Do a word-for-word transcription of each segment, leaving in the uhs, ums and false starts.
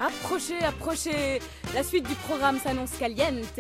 Approchez, approchez. La suite du programme s'annonce caliente.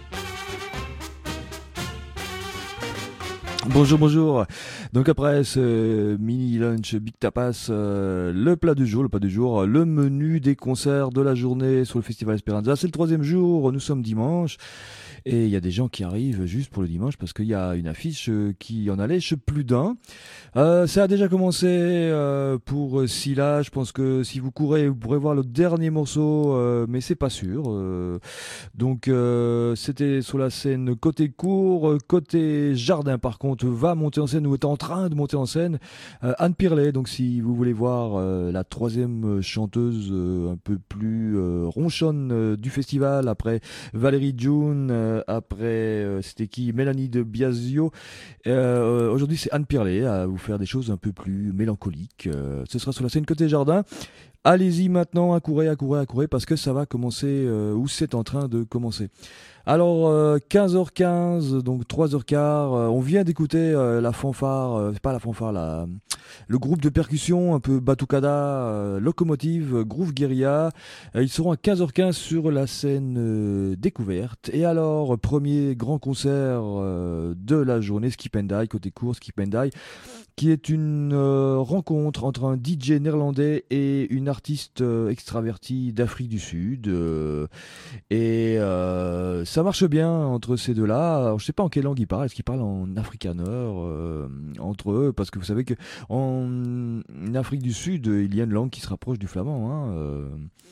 Bonjour, bonjour. Donc après ce mini lunch Big Tapas, euh, le plat du jour, le plat du jour, le menu des concerts de la journée sur le Festival Esperanza. C'est le troisième jour, nous sommes dimanche. Et il y a des gens qui arrivent juste pour le dimanche parce qu'il y a une affiche qui en allège plus d'un. Euh, ça a déjà commencé euh, pour Scylla. Je pense que si vous courez, vous pourrez voir le dernier morceau, euh, mais c'est pas sûr. Euh, donc euh, c'était sur la scène côté court, côté jardin par contre va monter en scène ou est en train de monter en scène euh, Anne Pirlet. Donc si vous voulez voir euh, la troisième chanteuse euh, un peu plus euh, ronchonne euh, du festival après Valérie June. Euh, Après, euh, c'était qui Mélanie de Biasio. Euh, aujourd'hui, c'est Anne Pirlet à vous faire des choses un peu plus mélancoliques. Euh, ce sera sur la scène côté jardin. Allez-y maintenant, accourez, accourez, accourez, parce que ça va commencer, euh, ou c'est en train de commencer. Alors, euh, quinze heures quinze, donc trois heures quinze, euh, on vient d'écouter euh, la fanfare, euh, c'est pas la fanfare, la, le groupe de percussion un peu batucada, euh, Locomotive, Groove Guerilla. Euh, ils seront à quinze heures quinze sur la scène euh, découverte. Et alors, premier grand concert euh, de la journée, Skip and Die, côté court, Skip and Die, qui est une euh, rencontre entre un D J néerlandais et une artiste euh, extravertie d'Afrique du Sud. Euh, et euh, ça marche bien entre ces deux-là. Alors, je ne sais pas en quelle langue ils parlent. Est-ce qu'ils parlent en afrikaner euh, entre eux? Parce que vous savez qu'en Afrique du Sud, il y a une langue qui se rapproche du flamand. Hein, euh.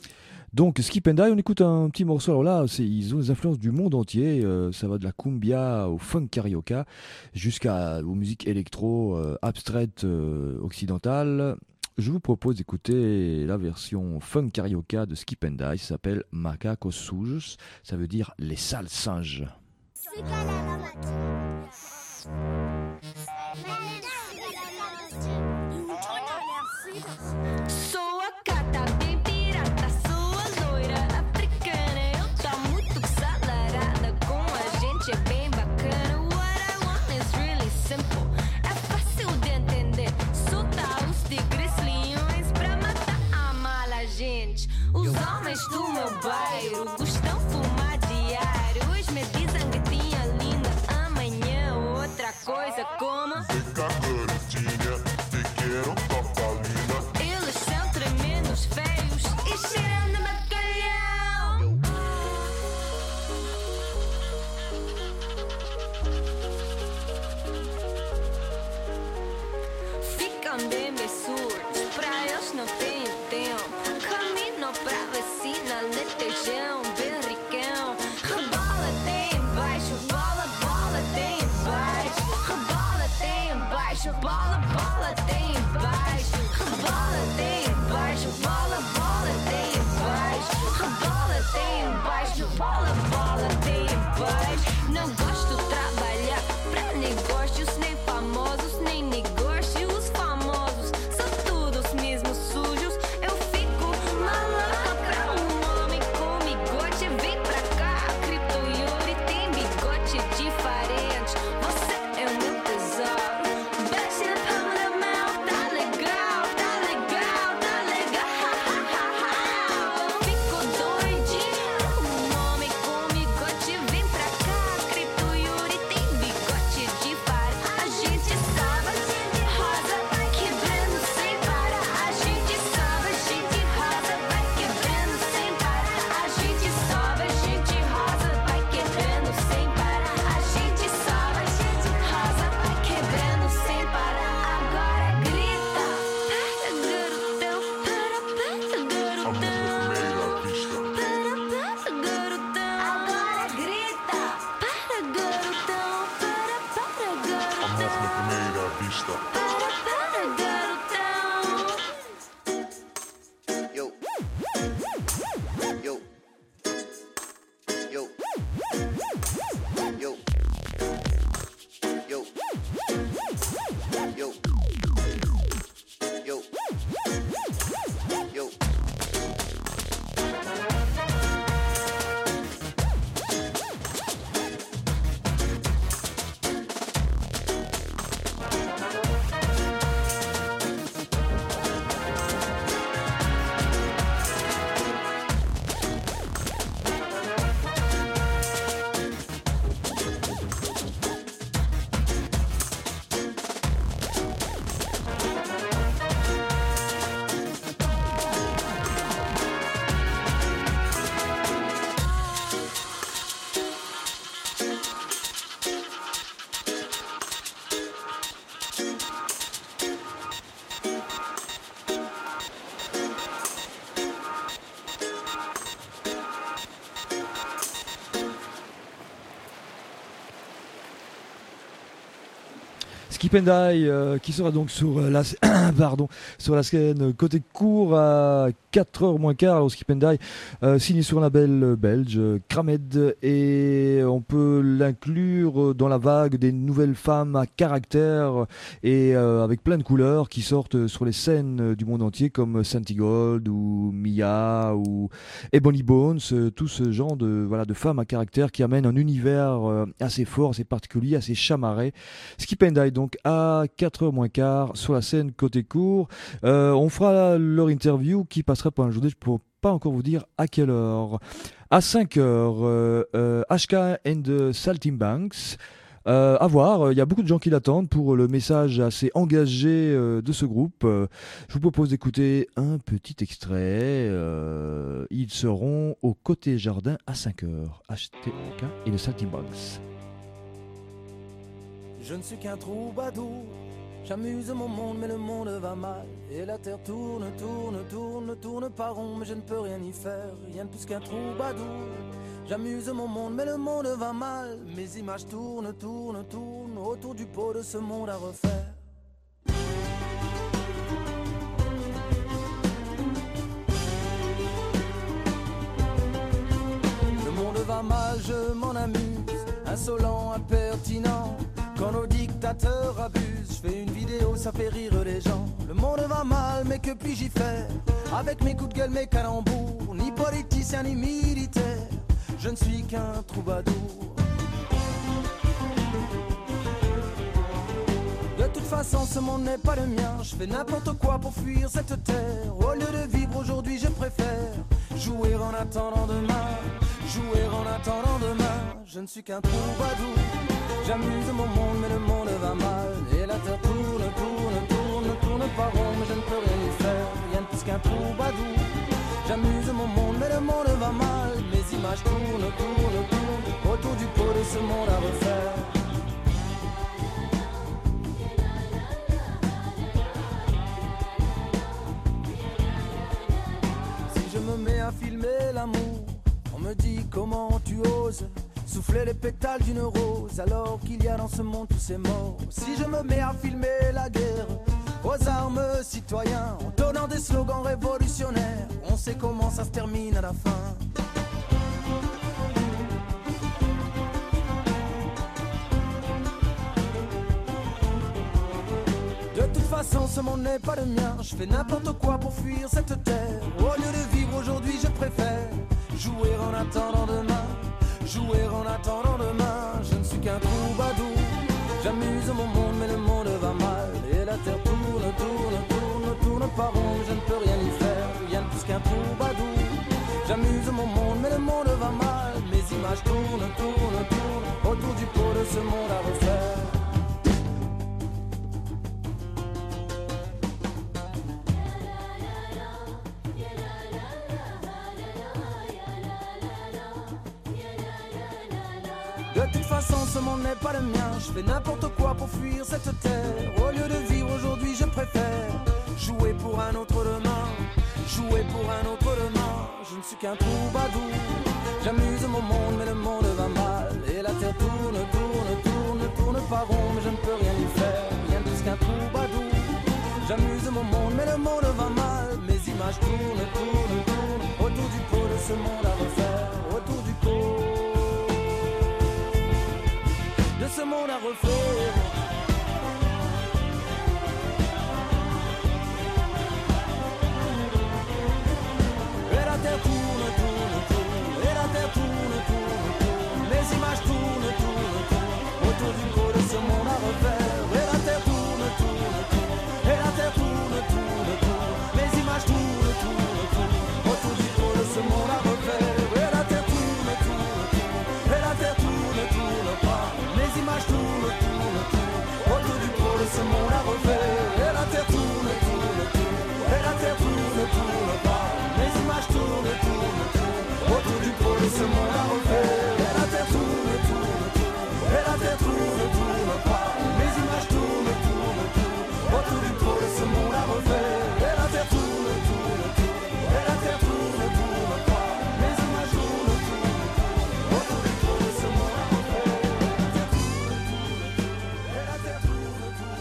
Donc Skip and Die, on écoute un petit morceau. Alors là, c'est, ils ont des influences du monde entier. Euh, ça va de la cumbia au funk carioca jusqu'à aux musiques électro euh, abstraites euh, occidentales. Je vous propose d'écouter la version funk carioca de Skip and Die. Ça s'appelle Macacos Sujos. Ça veut dire les sales singes. Os homens do meu bairro gostam de fumar diário. Hoje me dizem gatinha linda, amanhã outra coisa como eles são tremendos feios e cheiram de bacalhau. Ficam bem surdos, pra eles não tem tempo. Pra vacina, letejão, bem ricão. Rebola tem embaixo, bola, bola tem embaixo. Rebola tem embaixo, bola, bola tem embaixo. Rebola tem embaixo, bola, bola tem embaixo. Rebola tem embaixo, bola, bola tem embaixo. Não gosto de trabalhar pra negócios, nem famosos, nem negócios famosos. São todos mesmo sujos. Eu fico maluco. Diferente, você é o meu tesouro. Beijo na palma da mão, tá legal, tá legal, tá legal. Fico doidinho, um homem com bigode. Vem pra cá, cripto Yuri tem bigode de faro. A gente sabe, a gente rosa vai quebrando sem parar. A gente sabe, a gente rosa vai quebrando sem parar. A gente sobe, a gente rosa vai quebrando sem parar. A gente sobe, a gente rosa vai quebrando sem parar. Agora grita, para garotão, para, para garotão. Para, para garotão. Agora grita, para garotão, para, para garotão. Amor na primeira vista. Para, para garotão. Yo. Yo. Yo. Yo. Yo. Yo. Yo. Yo. Skip and Die euh, qui sera donc sur euh, la pardon sur la scène côté court à quatre heures moins quart. Alors Skip and Die euh, signé sur un label belge Kramed, et on peut l'inclure dans la vague des nouvelles femmes à caractère et euh, avec plein de couleurs qui sortent sur les scènes du monde entier, comme Santi Gold ou Mia ou Ebony Bones, euh, tout ce genre de voilà de femmes à caractère qui amènent un univers euh, assez fort, assez particulier, assez chamarré. Skip and Die donc à quatre heures moins quart sur la scène côté court. Euh, on fera leur interview qui passera pour un journée, je ne peux pas encore vous dire à quelle heure. À cinq heures, euh, euh, H K and the Saltimbanks. Euh, à voir, il y a beaucoup de gens qui l'attendent pour le message assez engagé euh, de ce groupe. Euh, je vous propose d'écouter un petit extrait. Euh, ils seront au Côté Jardin à cinq heures. H T K et the Saltimbanks. Je ne suis qu'un troubadour, j'amuse mon monde mais le monde va mal. Et la terre tourne, tourne, tourne, tourne pas rond, mais je ne peux rien y faire, rien de plus qu'un troubadour. J'amuse mon monde mais le monde va mal. Mes images tournent, tournent, tournent autour du pot de ce monde à refaire. Le monde va mal, je m'en amuse, insolent, impertinent. Quand nos dictateurs abusent, je fais une vidéo, ça fait rire les gens. Le monde va mal, mais que puis-je y faire? Avec mes coups de gueule, mes calembours, ni politicien ni militaire, je ne suis qu'un troubadour. De toute façon, ce monde n'est pas le mien. Je fais n'importe quoi pour fuir cette terre. Au lieu de vivre aujourd'hui, je préfère jouer en attendant demain. Jouer en attendant demain. Je ne suis qu'un troubadour. J'amuse mon monde, mais le monde va mal. Et la terre tourne, tourne, tourne, tourne pas rond, mais je ne peux rien y faire. Rien de plus qu'un troubadour. J'amuse mon monde, mais le monde va mal. Mes images tournent, tournent, tournent autour du pot de ce monde à refaire. Si je me mets à filmer l'amour, on me dit comment tu oses souffler les pétales d'une rose alors qu'il y a dans ce monde tous ces morts. Si je me mets à filmer la guerre aux armes citoyens, en donnant des slogans révolutionnaires, on sait comment ça se termine à la fin. De toute façon, ce monde n'est pas le mien. Je fais n'importe quoi pour fuir cette terre. Au lieu de vivre aujourd'hui, je préfère jouer en attendant demain. Jouer en attendant demain, je ne suis qu'un troubadour. J'amuse mon monde, mais le monde va mal. Et la terre tourne, tourne, tourne, tourne pas rond, je ne peux rien y faire, rien de plus qu'un troubadour. J'amuse mon monde, mais le monde va mal. Mes images tournent, tournent, tournent autour du pot de ce monde à refaire. De toute façon, ce monde n'est pas le mien. Je fais n'importe quoi pour fuir cette terre. Au lieu de vivre aujourd'hui, je préfère jouer pour un autre demain. Jouer pour un autre demain. Je ne suis qu'un troubadour. J'amuse mon monde, mais le monde va mal. Et la terre tourne, tourne, tourne, tourne pas rond, mais je ne peux rien y faire. Rien de plus qu'un troubadour. J'amuse mon monde, mais le monde va mal. Mes images tournent, tournent, tournent autour du pot de ce monde à refaire. Autour du pot de ce monde à refaire. Et la terre tourne, tourne, tourne. Et la terre tourne, tourne, tourne. Les images tournent, tournent, tournent autour du pot de ce monde à refaire. Et la terre tourne, tourne, tourne. Et la terre tourne, tourne, tourne. Les images tournent, tournent, tournent autour du pot de ce monde à refaire. Et la terre tourne, tourne, tourne. Et la terre tourne, tourne pas. Les images tournent, tournent, tournent autour du pot de ce monde à refaire. Et la terre tourne, tourne, tourne. Et la terre tourne, tourne pas. Les images tournent, tournent, tournent autour du pot de ce monde à refaire. Et la terre tourne, tourne, tourne. Et la terre tourne, tourne pas. Les images tournent, tournent, tournent autour du pot de ce monde à refaire. Et la terre tourne, tourne, tourne. Et la terre tourne, tourne pas. Les images tournent, tournent, tournent autour du pot de ce monde à refaire. Et la terre tourne, tourne, tourne. Et la terre tourne, tourne.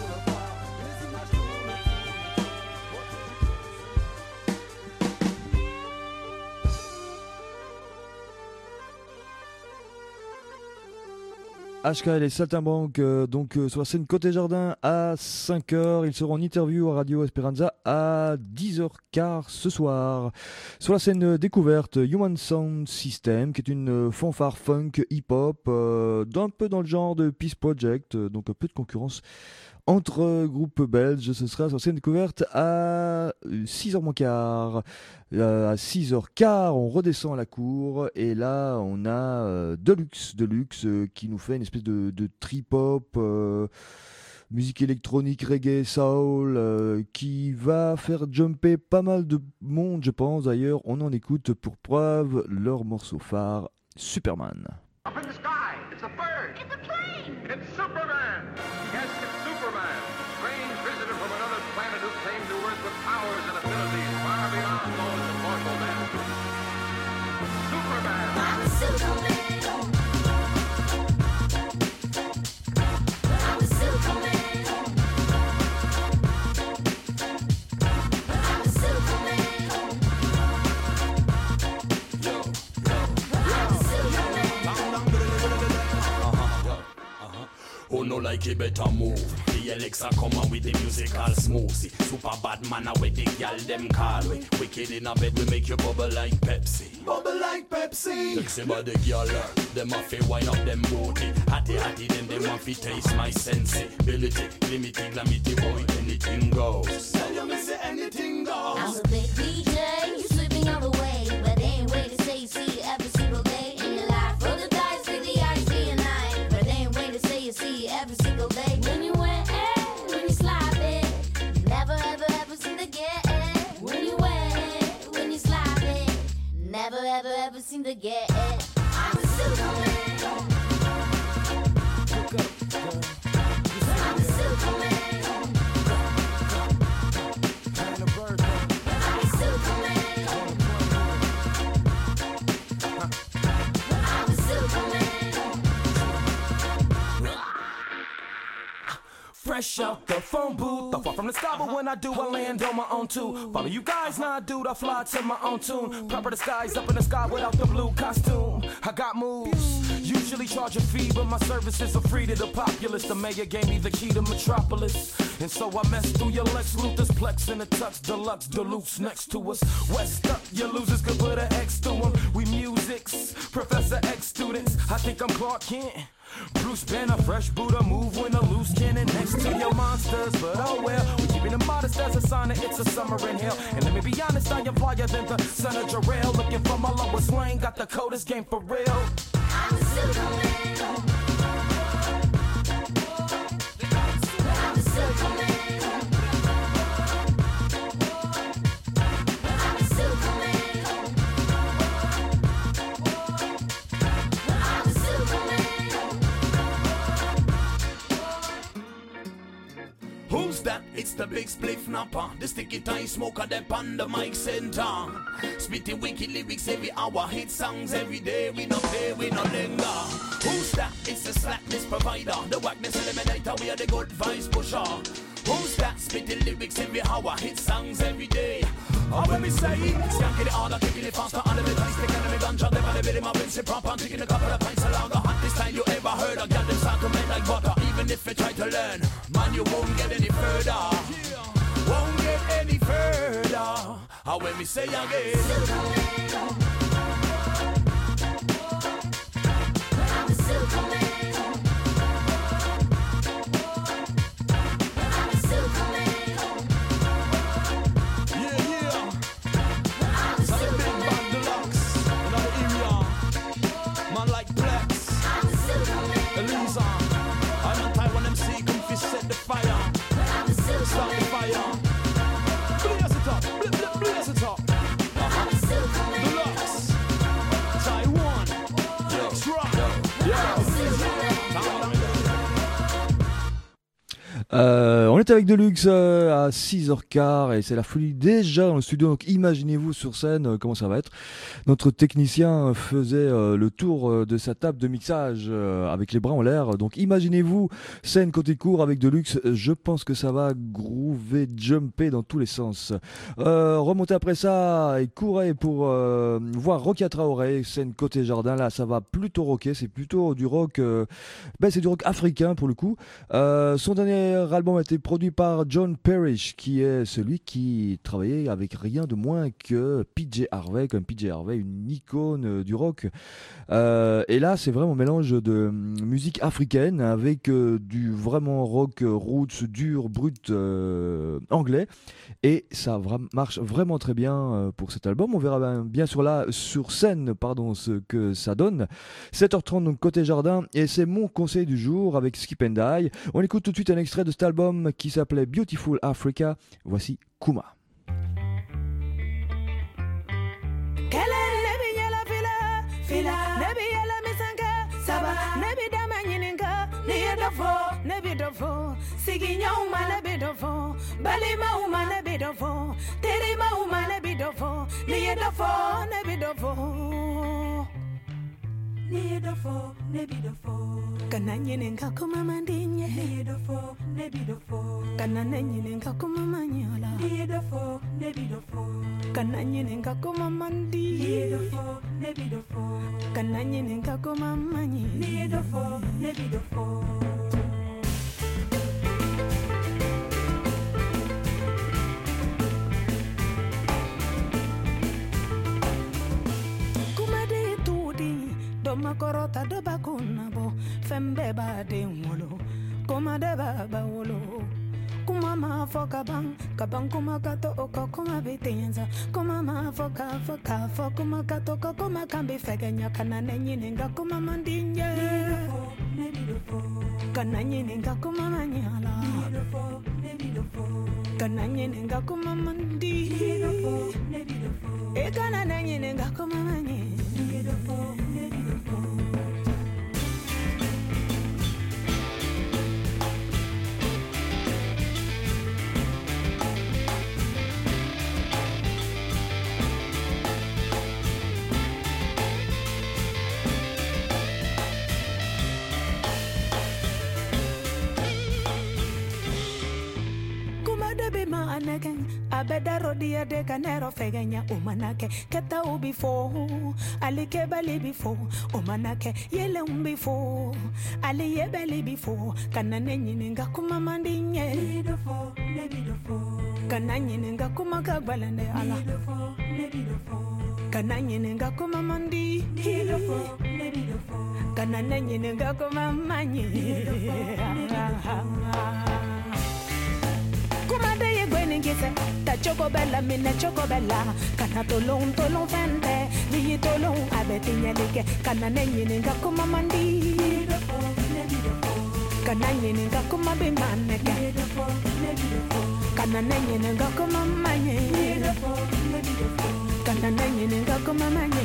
H K L et Saltimbanque, euh, donc euh, sur la scène Côté Jardin à cinq heures. Ils seront en interview à Radio Esperanza à dix heures quinze ce soir. Sur la scène euh, découverte, Human Sound System, qui est une euh, fanfare funk hip-hop, euh, d'un peu dans le genre de Peace Project, euh, donc un peu de concurrence entre euh, groupes belges. Ce sera sur la scène découverte à six heures moins quart. Euh, à six heures quinze, on redescend à la cour et là on a euh, Deluxe, Deluxe euh, qui nous fait une espèce de, de trip-hop, euh, musique électronique, reggae, soul, euh, qui va faire jumper pas mal de monde, je pense. D'ailleurs, on en écoute pour preuve leur morceau phare, Superman. Up in the sky, it's a bird. It's a plane. It's Superman. Yes, it's Superman. Strange visitor from another planet who came to Earth with powers and abilities far beyond those of mortal men. Superman. I'm Superman. I'm Superman. I'm Superman. Yo, yo. I'm Superman. Who no like it better move? The Alexa come on with the musical smoothie. Super bad man with the gal them call we. Wicked in a bed we make you bubble like Pepsi. Bubble like Pepsi. Sexy body girl, them a fi wine up them booty. Hattie hattie them them a fi taste my sensibility. Limity glamity boy anything goes. Tell you me say anything goes. I'm a big D J, you slipping all the way, but they ain't way to say you see you every single day in your life. Roll the dice with the ice day and night, but they ain't way to say you see you every single day. When you wet, when you slide it, never ever ever seem to get it. When you wet, when you slide it, never ever ever seem to get it. I'm a Superman. I'm a Superman. I'm a Superman. I'm a Superman. Fresh out the phone booth, I fall from the sky, but when I do, I land on my own too. Follow you guys, now I do, I fly to my own tune. Proper disguise up in the sky without the blue costume. I got moves, usually charge a fee, but my services are free to the populace. The mayor gave me the key to Metropolis, and so I messed through your Lex Luthor's Plex in a tux deluxe, Deluxe next to us. West up, your losers could put an X to them. We musics, Professor X students. I think I'm Clark Kent. Bruce Banner, fresh Buddha, move when a loose cannon next to your monsters. But oh well, we keeping it modest as a sign that it's a summer in hell. And let me be honest, I am flyer than the son of Jarrell. Looking for my lowest lane, got the coldest game for real. I'm a Superman. I'm a Superman. I'm a Superman. I'm a Superman. Who's that? It's the big spliff napper. The sticky tie smoker, them on the mic center. Spitting wicked lyrics every hour. Hit songs every day. We no play, we no linger. Who's that? It's the slackness provider. The whackness eliminator. We are the good vibes pusher. Who's that? Spitting lyrics every hour. Hit songs every day. Oh, when we say, skanking it harder, kicking it faster, under the dice, taking the ganja, them on the bit of my rinse it proper, I'm taking a couple of pints along the hottest time you ever heard. I got them start to make like butter, even if you try to learn, man, you won't get any further. Won't get any further. Oh, when we say again, Superman. I'm a Superman. I'm a Superman. Yeah, yeah. I'm a Got the big Superman. band deluxe, another area. Man like Plex, I'm a Superman. Elisa. I'm on Taiwan M C, come fi set the fire. I'm a Start the Superman. fire. Blaze it up, bl- bl- blaze it up. I'm a Superman. Deluxe. Euh, on est avec Deluxe euh, à six heures quinze et c'est la folie déjà dans le studio, donc imaginez-vous sur scène euh, comment ça va être. Notre technicien faisait euh, le tour euh, de sa table de mixage euh, avec les bras en l'air, donc imaginez-vous scène côté court avec Deluxe, je pense que ça va groover, jumper dans tous les sens. Euh, remontez après ça et courez pour euh, voir Rokia Traoré, scène côté jardin, là ça va plutôt rocker, c'est plutôt du rock, euh, ben c'est du rock africain pour le coup. Euh, son dernier album a été produit par John Parrish, qui est celui qui travaillait avec rien de moins que P J Harvey, comme P J Harvey, une icône du rock. Euh, et là, c'est vraiment un mélange de musique africaine avec euh, du vraiment rock roots, dur, brut, euh, anglais. Et ça vra- marche vraiment très bien euh, pour cet album. On verra bien, bien sûr là, sur scène, pardon, ce que ça donne. sept heures trente, donc côté jardin. Et c'est mon conseil du jour avec Skip and Die. On écoute tout de suite un extrait de cet album qui s'appelait Beautiful Africa. Voici Kuma. Nidofo, nebidofo. Kananyene ngakoma mandinye. Nidofo, nebidofo. Kananyene ngakoma manyola. Nidofo, nebidofo. Kananyene ngakoma mandi. Nidofo, nebidofo. Kananyene ngakoma manyi. Nidofo, nebidofo. Makorota do bakuna bo fembe ba de wolo koma de ba ba wolo kuma ma foka bang kabang kuma kato oko kuma bitenza kuma ma foka foka foka kuma kato kuma kambi fegenya kana nenyinga kuma mandinye kana nyinga kuma manyala kana nyinga kuma mandi e kana nenyinga kuma manye abeda rodia de canero fegenya umanake keta ubifo alike bali bifo umanake yele umbifo ali yebeli bifo kanane nyininga kuma mandinye bidofo ne bidofo kananye ninga kuma kagbalande ala bidofo ne bidofo kananye ninga kuma mandi bidofo ne bidofo kanane ninga kuma manyi ta choco bella minne choco bella kana tolong tolong fende ni tolong abeti nyelike kana nenyi ninga kuma mandi kana nenyi ninga kuma bimane kana nenyi ninga kuma manye kana nenyi ninga kuma manye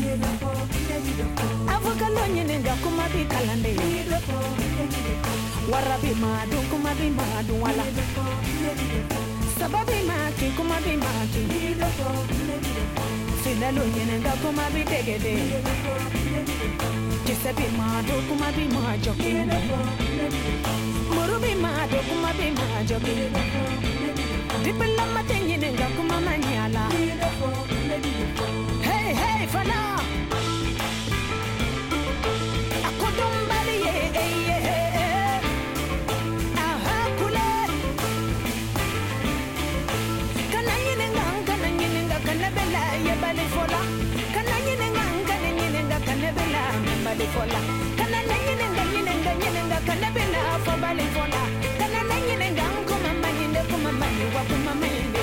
avoka lonye ninga kuma bikalande warabi madu kuma bimadu wala sababi maki kuma bi maki finalo yenenga kuma bi degede kisebi mado kuma bi majoki murubi mado kuma bi majoki dipela mate yenenga kuma manyala hey hey fala akodombali ye ye Fola kana nanyinenga nyinenga nyinenga kana bela for bali fola kana nanyinenga kuma manyinde kuma manyi wa kuma manyinde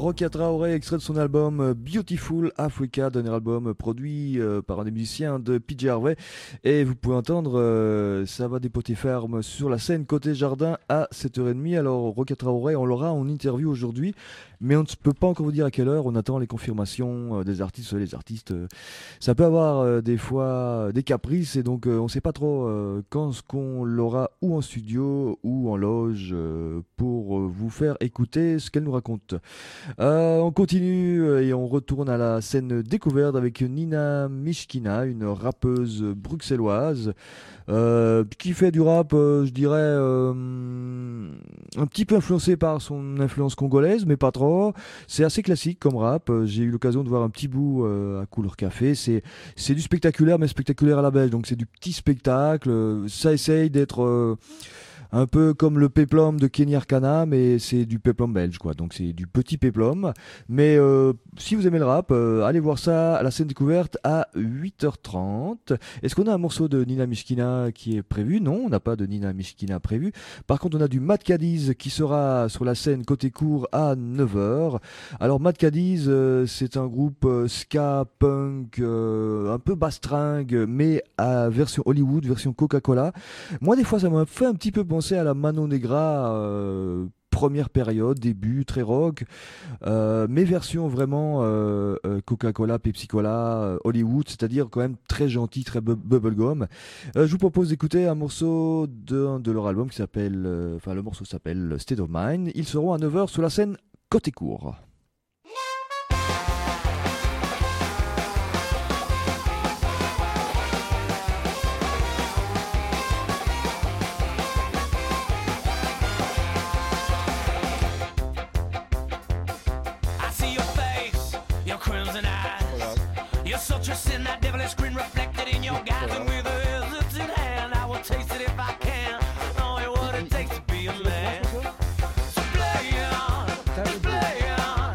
Rokia Traoré, extrait de son album Beautiful Africa, dernier album produit euh, par un des musiciens de P J Harvey. Et vous pouvez entendre, euh, ça va dépoter ferme sur la scène côté jardin à sept heures trente. Alors Rokia Traoré, on l'aura en interview aujourd'hui, mais on ne peut pas encore vous dire à quelle heure. On attend les confirmations euh, des artistes. Les artistes, euh, ça peut avoir euh, des fois euh, des caprices, et donc euh, on ne sait pas trop euh, quand ce qu'on l'aura ou en studio ou en loge euh, pour euh, vous faire écouter ce qu'elle nous raconte. Euh, on continue euh, et on retourne à la scène découverte avec Nina Mishkina, une rappeuse bruxelloise euh, qui fait du rap, euh, je dirais, euh, un petit peu influencé par son influence congolaise, mais pas trop. C'est assez classique comme rap. J'ai eu l'occasion de voir un petit bout euh, à Couleur Café. C'est, c'est du spectaculaire, mais spectaculaire à la belge. Donc c'est du petit spectacle. Ça essaye d'être... Euh, un peu comme le péplum de Kenny Arcana, mais c'est du péplum belge, quoi. Donc c'est du petit péplum. Mais euh, si vous aimez le rap, euh, allez voir ça à la scène découverte à huit heures trente. Est-ce qu'on a un morceau de Nina Mishkina qui est prévu? Non, on n'a pas de Nina Mishkina prévu. Par contre, on a du Mad Cadiz qui sera sur la scène côté court à neuf heures. Alors Mad Cadiz, euh, c'est un groupe euh, ska, punk, euh, un peu bastringue, mais à version Hollywood, version Coca-Cola. Moi, des fois, ça m'a fait un petit peu penser à la Mano Negra, euh, première période, début, très rock, euh, mais version vraiment euh, euh, Coca-Cola, Pepsi-Cola, euh, Hollywood, c'est-à-dire quand même très gentil, très bu- bubblegum. Euh, je vous propose d'écouter un morceau de, de leur album qui s'appelle, euh, enfin le morceau s'appelle State of Mind. Ils seront à neuf heures sur la scène côté court. Such a sin, that devilish grin reflected in your eyes, and with a hesitant hand, I will taste it if I can. Knowing what it takes to be a man. So play on, play on.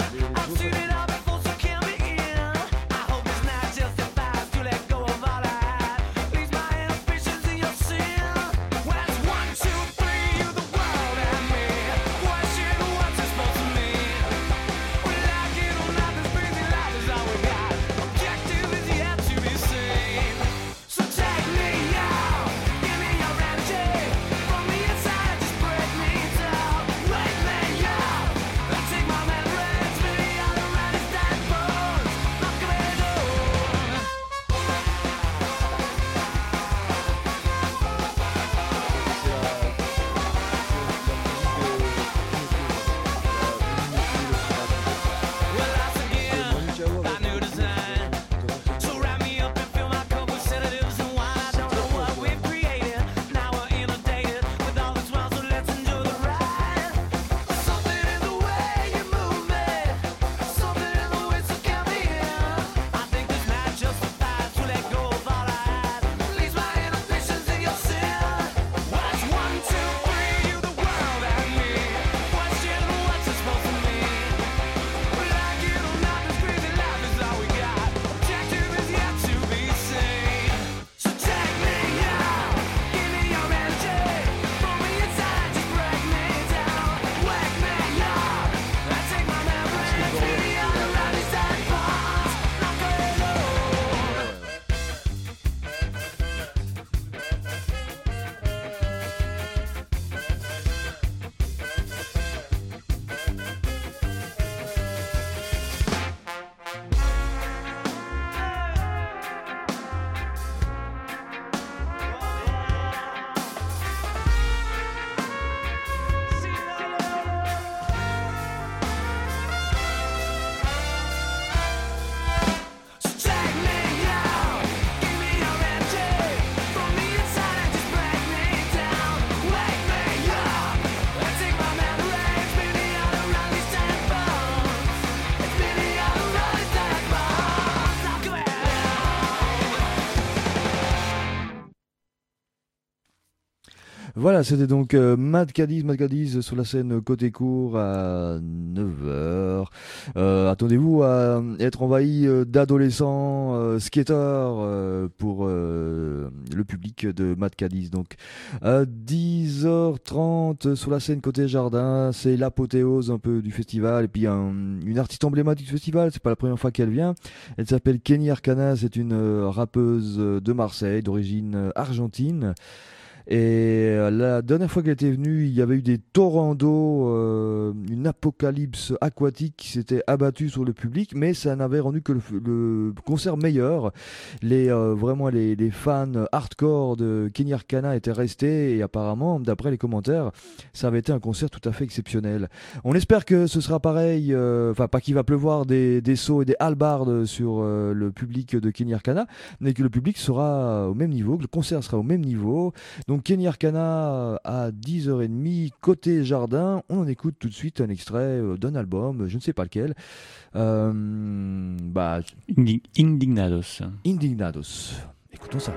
Voilà, c'était donc euh, Mad Cadiz, Mad Cadiz sur la scène côté court à neuf heures. Euh, attendez-vous à être envahi euh, d'adolescents euh, skateurs euh, pour euh, le public de Mad Cadiz. Donc à dix heures trente sur la scène côté jardin, c'est l'apothéose un peu du festival. Et puis un, une artiste emblématique du festival, c'est pas la première fois qu'elle vient. Elle s'appelle Kenny Arcana, c'est une euh, rappeuse de Marseille, d'origine euh, argentine. Et la dernière fois qu'elle était venue, il y avait eu des torrents d'eau, euh, une apocalypse aquatique qui s'était abattue sur le public, mais ça n'avait rendu que le, le concert meilleur. Les, euh, vraiment, les, les fans hardcore de Kenny Arcana étaient restés et apparemment, d'après les commentaires, ça avait été un concert tout à fait exceptionnel. On espère que ce sera pareil, euh, enfin pas qu'il va pleuvoir des, des seaux et des halbardes sur euh, le public de Kenny Arcana, mais que le public sera au même niveau, que le concert sera au même niveau. Donc, Donc Kenny Arcana à dix heures trente, côté jardin. On en écoute tout de suite un extrait d'un album, je ne sais pas lequel. Euh, bah, Indignados. Indignados. Écoutons ça.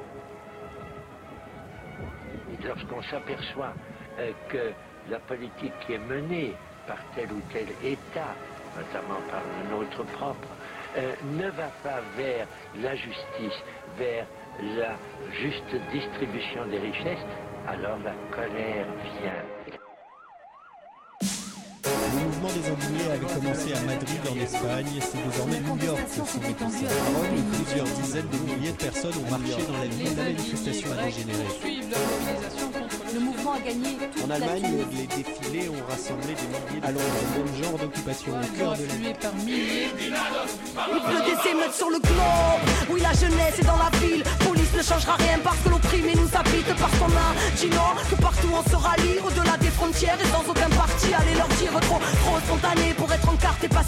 Lorsqu'on s'aperçoit euh, que la politique qui est menée par tel ou tel État, notamment par le nôtre propre, euh, ne va pas vers la justice, vers la juste distribution des richesses, alors la colère vient. Le mouvement des indignés avait commencé à Madrid en Espagne, c'est désormais New York que sont déplacés à Rome où plusieurs dizaines de milliers de personnes ont marché dans la ville. La manifestation a dégénéré. Le mouvement a gagné toute en Allemagne, la les défilés ont rassemblé des milliers de Londres, le même genre d'occupation au cœur de l'île. Il pleut des émeutes sur le globe. Oui, la jeunesse est dans la ville. Police ne changera rien parce que l'opprimé nous habite. Parce qu'on a dit non, que partout on se rallie. Au-delà des frontières et sans aucun parti. Allez leur dire trop, trop spontané pour être en carte et pas